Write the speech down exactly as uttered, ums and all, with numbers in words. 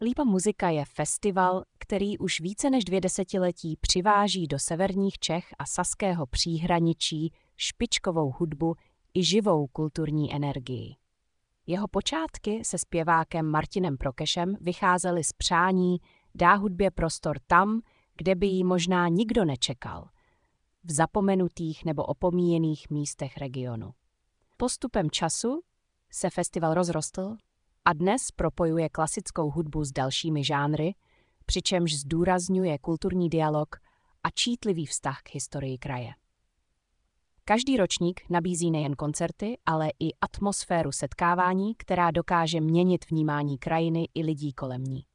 Lípa muzika je festival, který už více než dvě desetiletí přiváží do severních Čech a saského příhraničí špičkovou hudbu i živou kulturní energii. Jeho počátky se zpěvákem Martinem Prokešem vycházely z přání dá hudbě prostor tam, kde by ji možná nikdo nečekal, v zapomenutých nebo opomíjených místech regionu. Postupem času se festival rozrostl a dnes propojuje klasickou hudbu s dalšími žánry, přičemž zdůrazňuje kulturní dialog a čítlivý vztah k historii kraje. Každý ročník nabízí nejen koncerty, ale i atmosféru setkávání, která dokáže měnit vnímání krajiny i lidí kolem ní.